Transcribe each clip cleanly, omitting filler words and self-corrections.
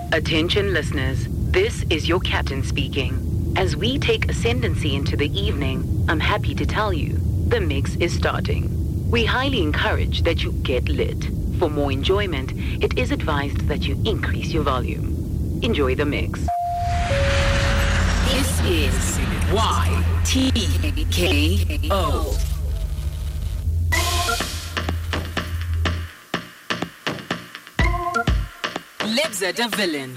Attention listeners, this is your captain speaking. As we take ascendancy into the evening, I'm happy to tell you, the mix is starting. We highly encourage that you get lit. For more enjoyment, it is advised that you increase your volume. Enjoy the mix. This is YTKO. Lebza the villain.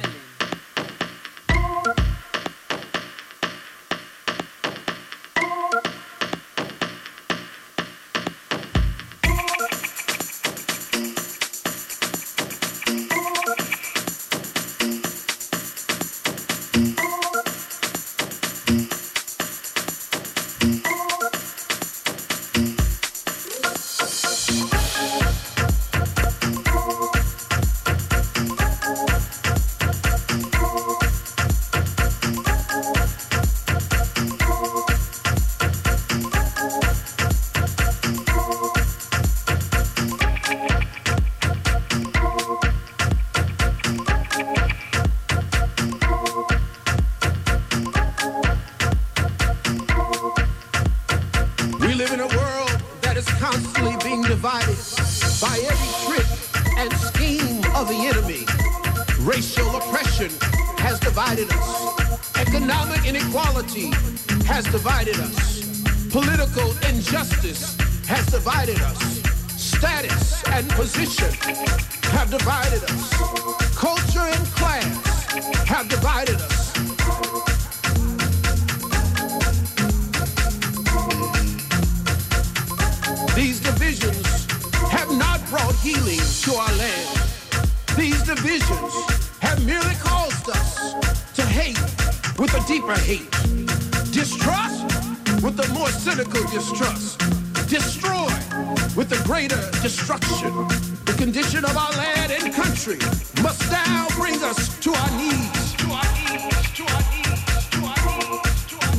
Has divided us. Political injustice has divided us. Status and position have divided us. Culture and class have divided us. These divisions have not brought healing to our land. These divisions have merely caused us to hate with a deeper hate. Distrust with the more cynical distrust. Destroy with the greater destruction. The condition of our land and country must now bring us to our knees. To our knees, to our knees, to our knees, to our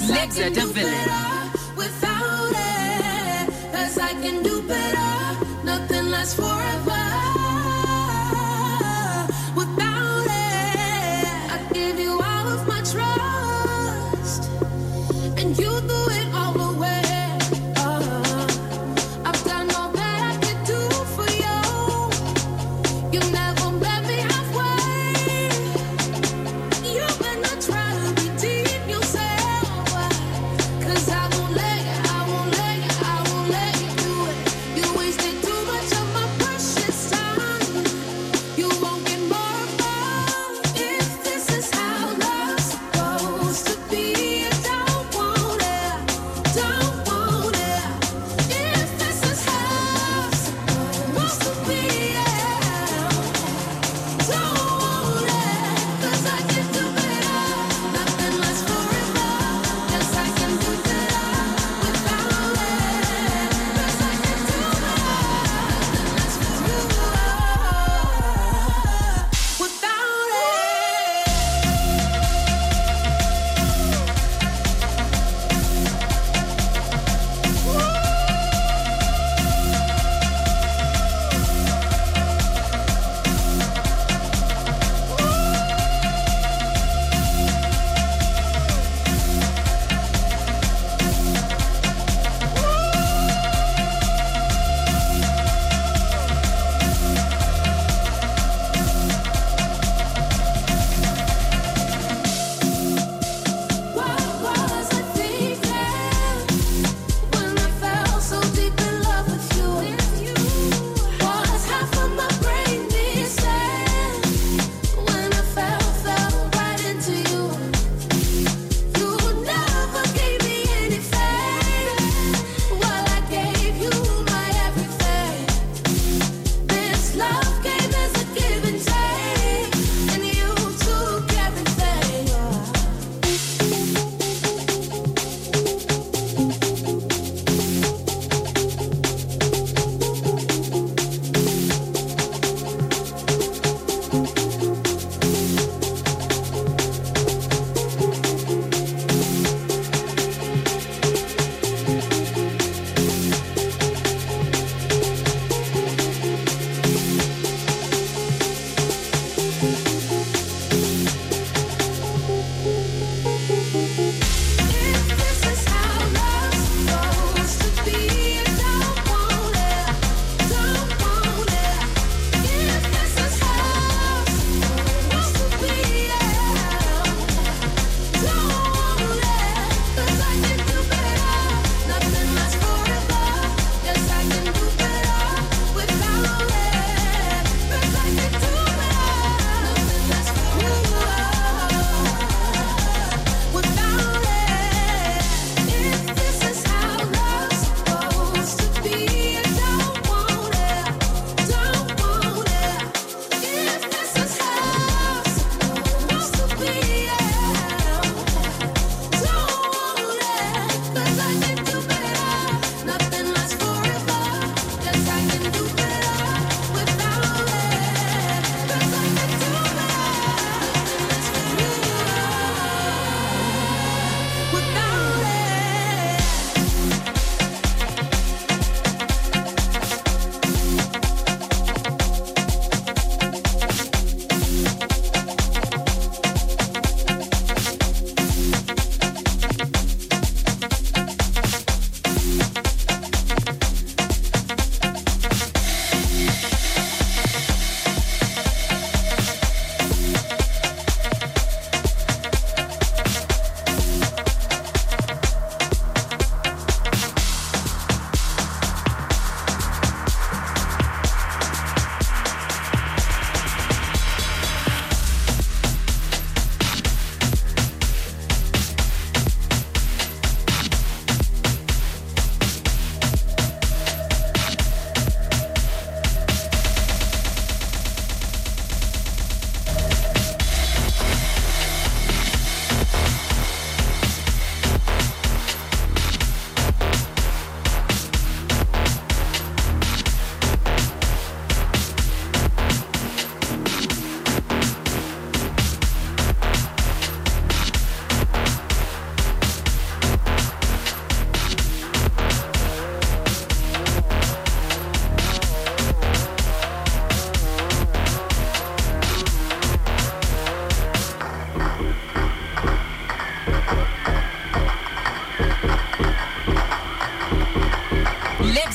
Legs at the villain. Without it, 'cause I can do better. Nothing lasts forever. Without it, I give you all of my trust, and you do it all away. I've done all that I could do for you. You never met me halfway. You better try to redeem yourself, 'cause I won't let you, I won't let you, I won't let you do it.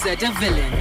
Rosetta Villain.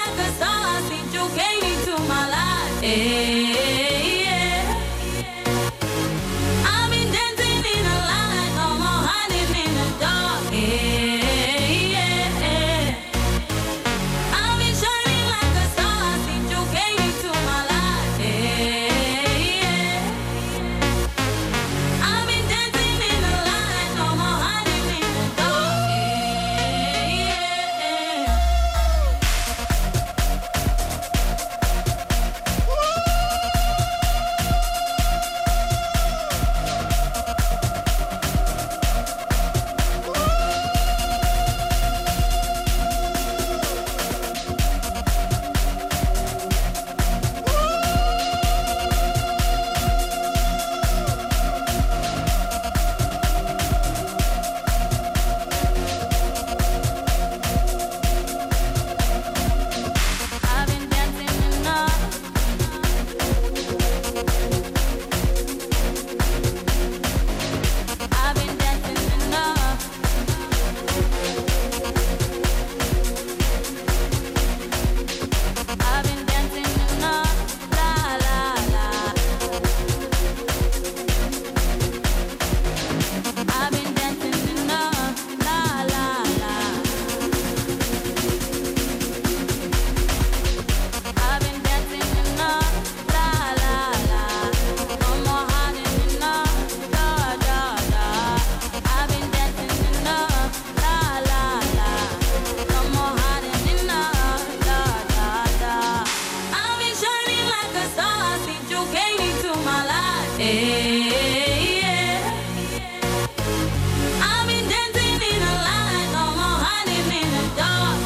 like a star since you came into my life. I've been dancing in the light, no more hiding in the dark. I've been shining like a star since you came into my life. I've been dancing in the light, no more hiding in the dark. I've been dancing enough. I've been dancing enough. I've been dancing enough. La la la. I've been dancing enough. La la la. I've been dancing enough, la la la. No more hiding enough, da da da. I've been dancing enough, la la la. No more hiding enough, da da da. I've been shining like a star since you came into my life. I've been dancing in the light, no more hiding in the dark.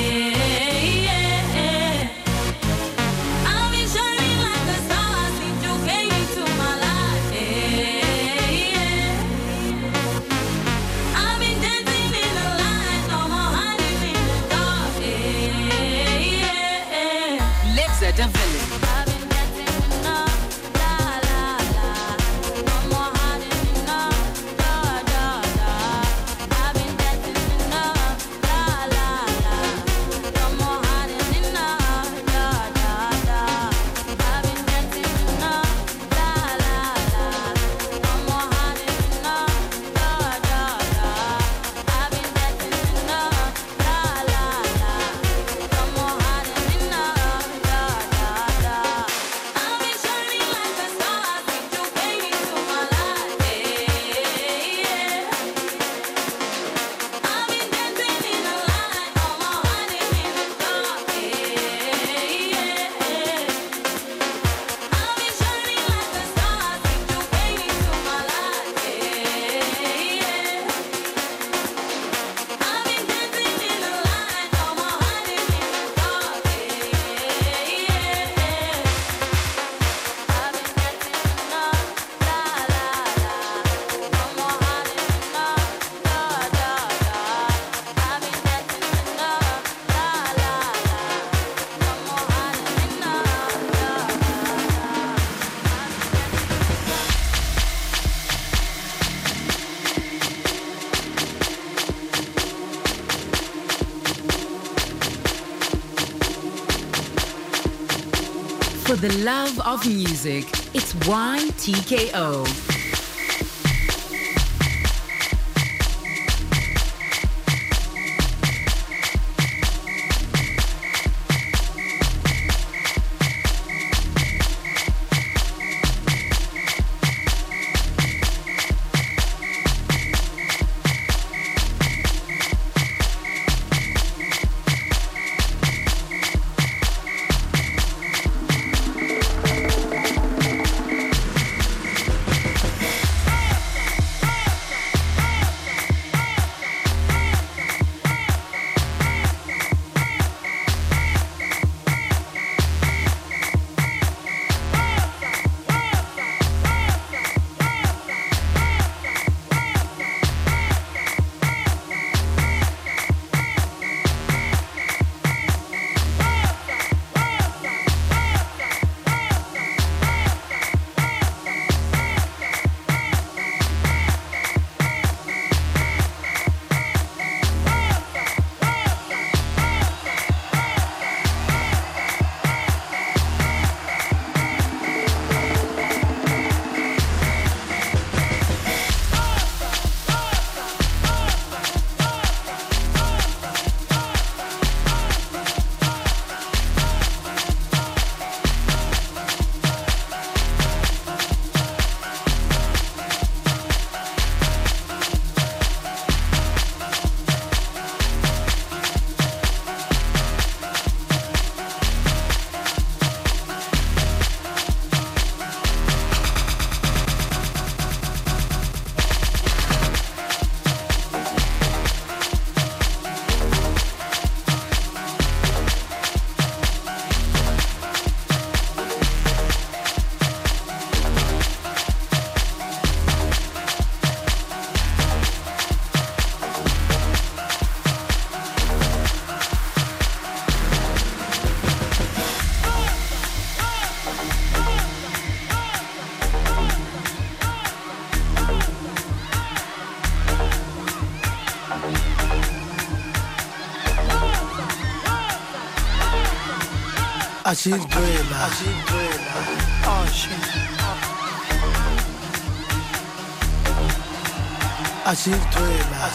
I've been shining like a star since you came into my life. I've been dancing in the light, no more hiding in the dark. Led Zeppelin. I've been dancing enough, la la la. No more hiding enough, da da da. I've been dancing enough, la la la. No more hiding enough, da da da. I've been dancing enough, la la la. No more hiding enough, da da da. I've been dancing enough, la la la. No more hiding enough, da da da. I've been shining like a star since you came into my life. I've been dancing in the light, no more hiding in the dark. I've been shining like a star since you came into my life. I've been dancing in the light, no more hiding in the dark. I've been dancing enough, la la la. No more hiding enough, da da da. I've been dancing enough, la la la. No more hiding enough, da For the love of music, it's YTKO. Ashidwela. Oh shit. Ashidwela.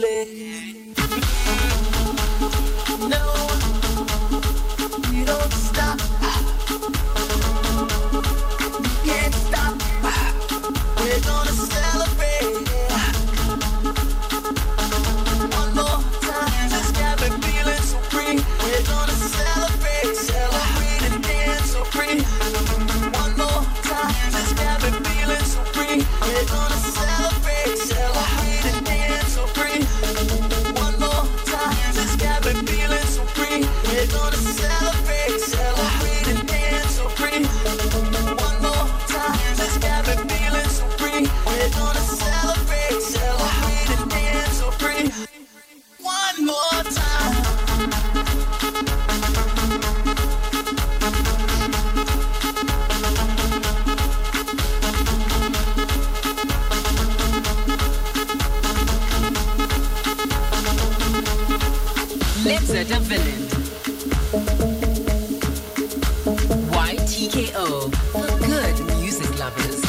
feeling. No, you don't stop. You can't stop. We're gonna celebrate. One more time, just got me feeling so free. We're gonna celebrate, celebrate and dance so free. One more time, just got me feeling so free. We're gonna celebrate, celebrate and dance so free. One more time, just got me feeling so free. We're gonna celebrate, celebrate and dance so free. One more time, just got me feeling so free. We're gonna celebrate, celebrate and dance so free. One more time. Let's set a villain. YTKO for good music lovers.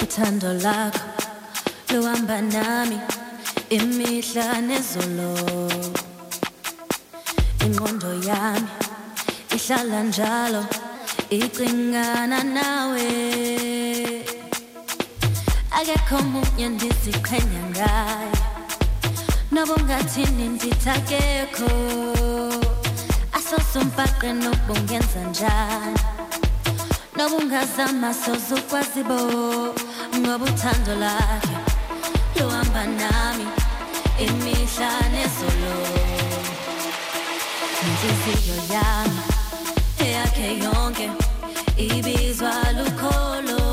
uthando lakho luhamba nami imihla nezolo, ingqondo yami ihlala njalo icingana nawe, akekho omunye ndiziqhenya ngaye, noba ungathini ndithi akekho, asosumpaqe noba ungenza njani, noba ungazama sozukwazi bo, ngoba uthando lakhe luhamba nami imihla nezolo, inhliziyo yami eyakhe yonke ibizwa lukholo.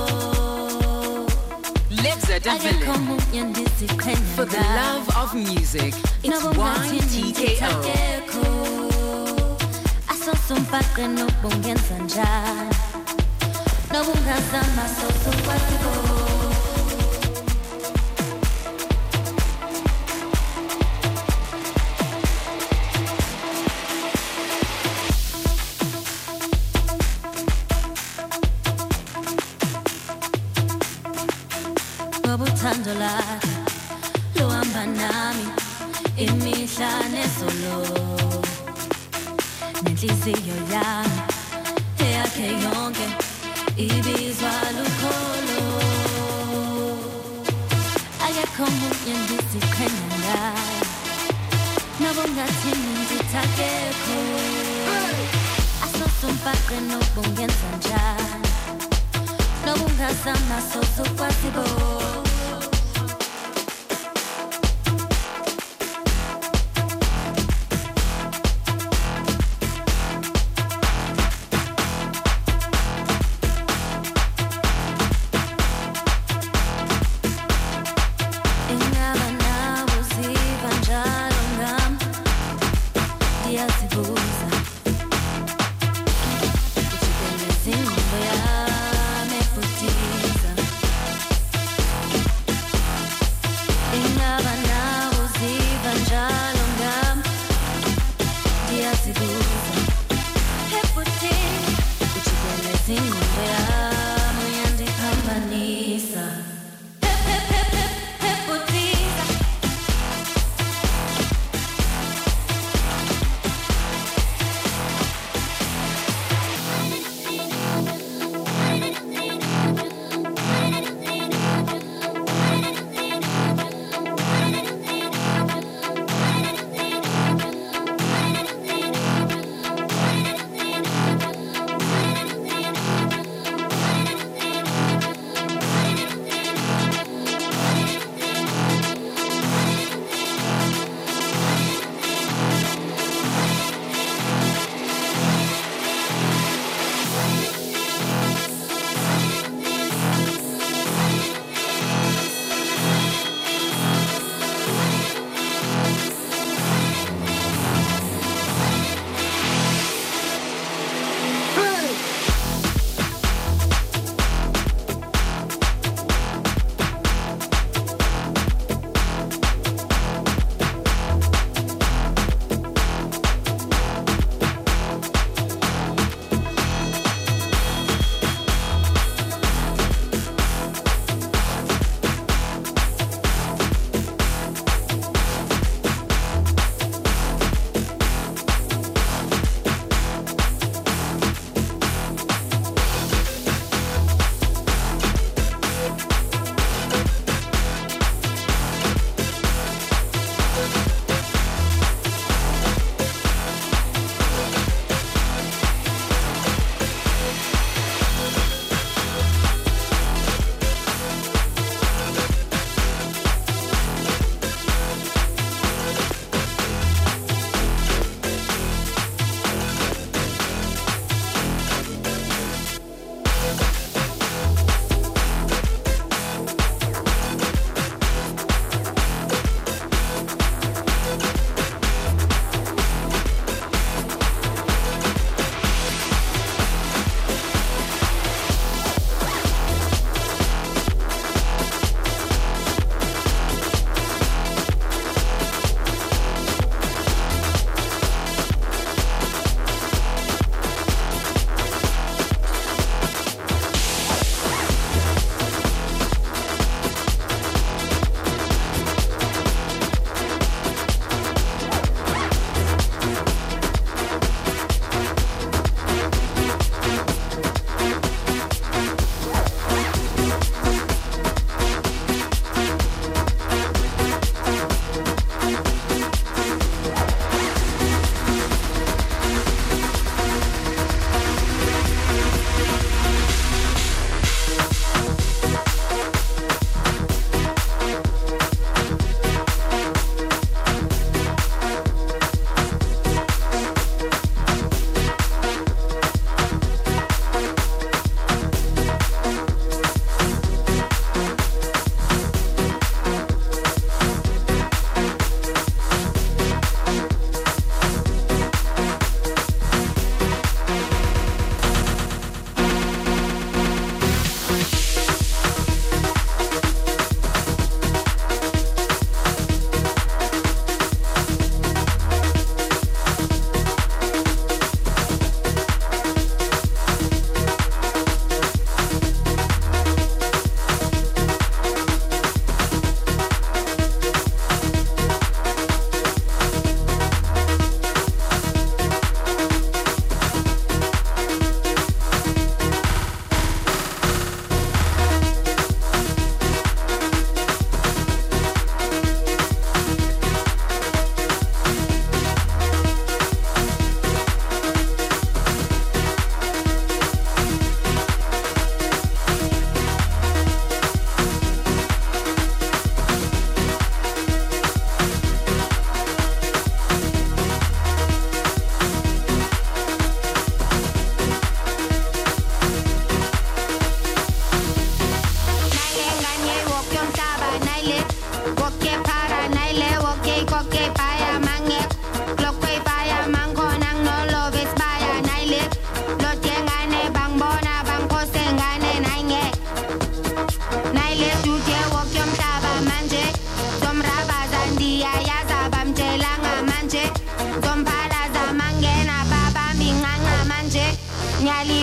Lives at a village for the love of music. It's YTKO. Asosumpaqe noba ungenza njani, noba ungazama sozukwazi bo. Uthando lakhe luhamba nami imihla nezolo, nenhliziyo yami eyakhe yonke ibizwa lukholo, akekho omunye ndiziqhenya ngaye, noba ungathini ndithi akekho, asosumpaqe noba ungenza njani, noba ungazama sozukwazi bo.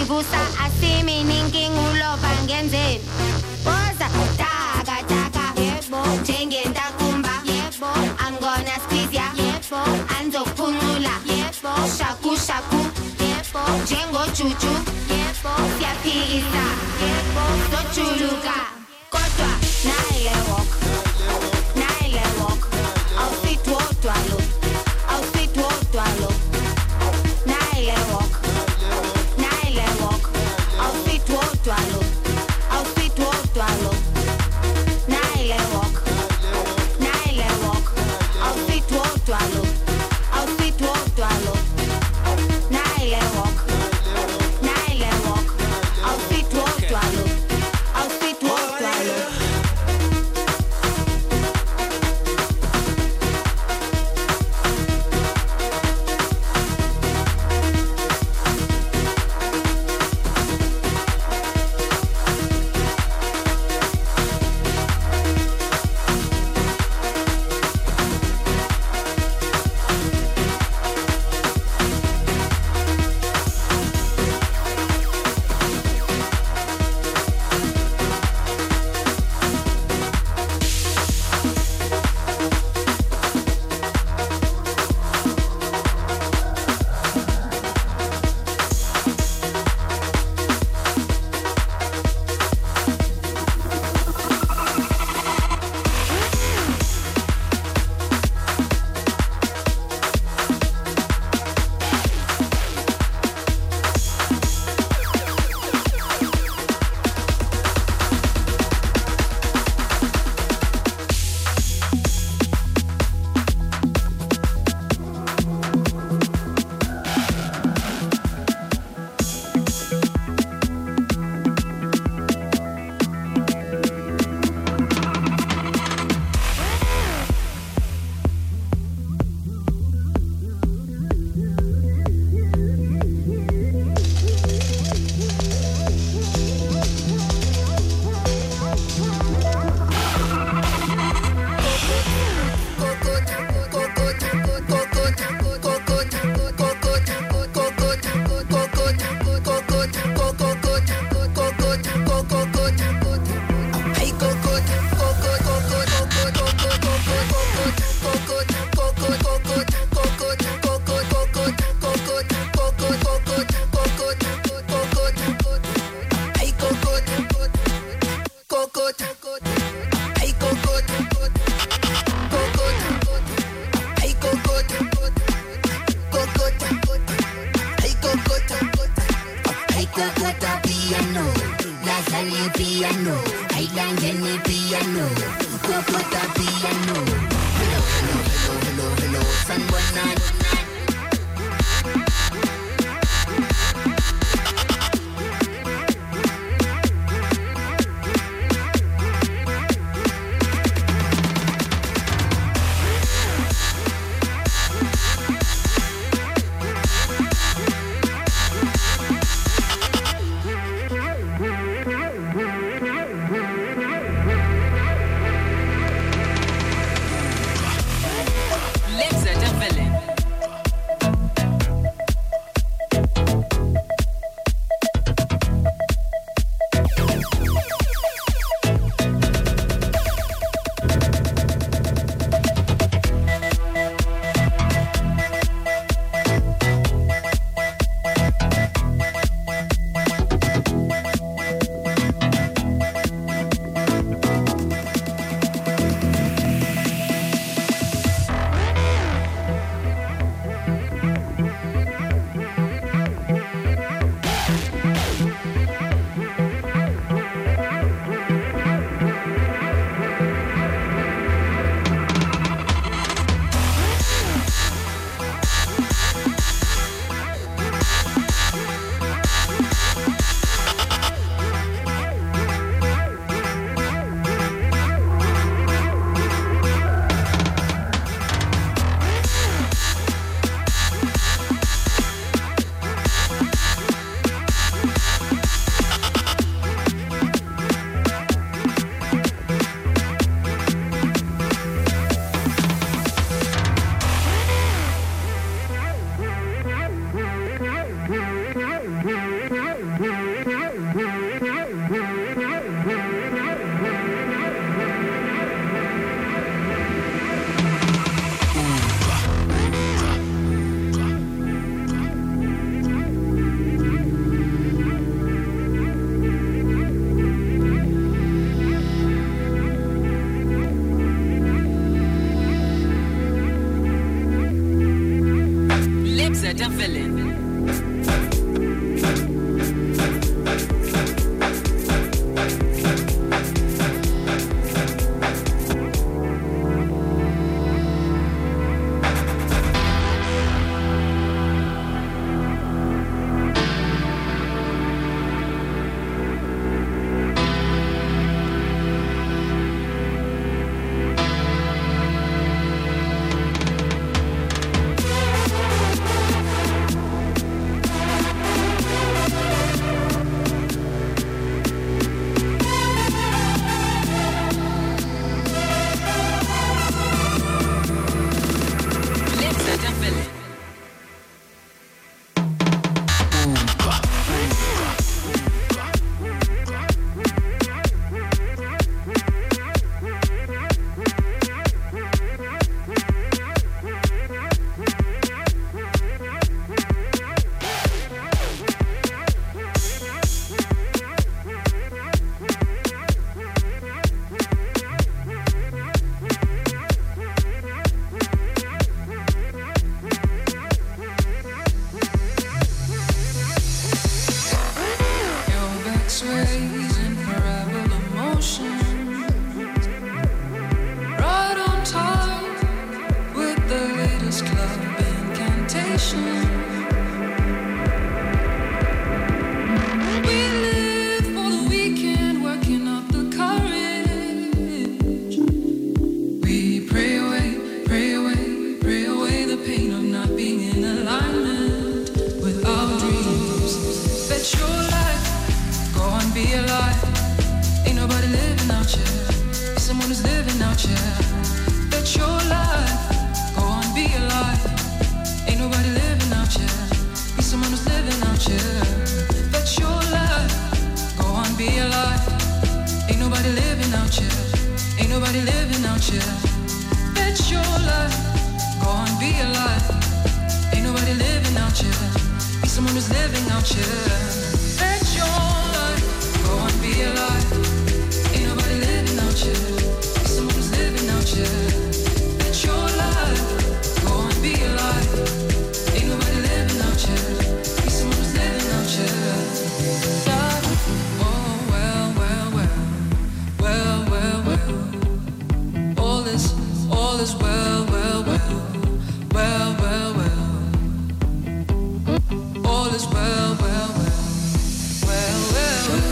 Ivusa asimi ninking ulo bangenzeni. Boza taka taka yebo. Jengenda kumba yebo. I'm gonna squeeze ya yebo. Anzokuphunula yebo. Shaku shaku yebo. Jengo chuchu yebo. Siyaphikisa yebo. Sochuluka kodwa naile walk. Naile walk. Outfit wodwa lo. Outfit wodwa lo. Naile walk. Naile walk. Outfit wodwa lo. Outfit wodwa lo. Naile walk. Naile walk. Outfit wodwa lo. Outfit wodwa lo. Naile walk. Naile walk. Outfit wodwa lo. Outfit wodwa lo. ease and unravel emotion. Right on time with the latest club incantation. We live for the weekend, working up the courage. We pray away, pray away, pray away the pain of not being in alignment with our dreams. Bet your life, go and be alive. Ain't nobody living out here. Someone who's living out here. Bet your life, go and be alive. Ain't nobody living out here. Be someone who's living out here. Bet your life, go and be alive. Ain't nobody living out here. Ain't nobody living out here. Bet your life, go and be alive. Ain't nobody living out here. Be someone who's living out here. Bet your life, go and be alive. Ain't nobody living out here. Be someone who's living out here. Bet your life, go and be alive. Ain't nobody living out here. Be someone who's living out here. Oh well, well, well, well, well, well. All is well, well, well, well, well, well. All is well, well, well, well, well, well.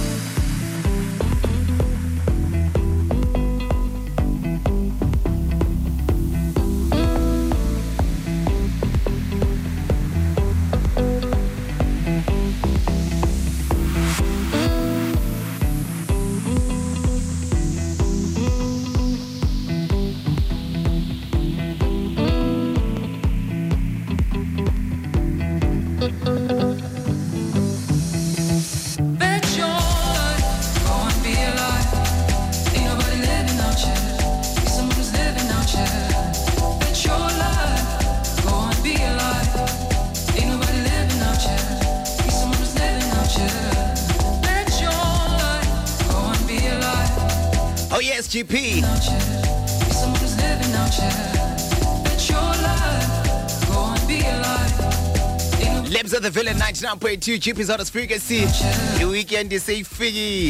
Bet your life, go and be alive. Ain't nobody living out here. Be someone who's living out here. Bet your life, go and be alive. Ain't nobody living out here. Be someone who's living out here. Bet your life, go and be alive. Oh yes, GP. Out here. Be someone who's living out here. Bet your life, go and be alive. Ain't nobody Labs of the Villain 99.2 GP's hottest frequency. The weekend is a figgy.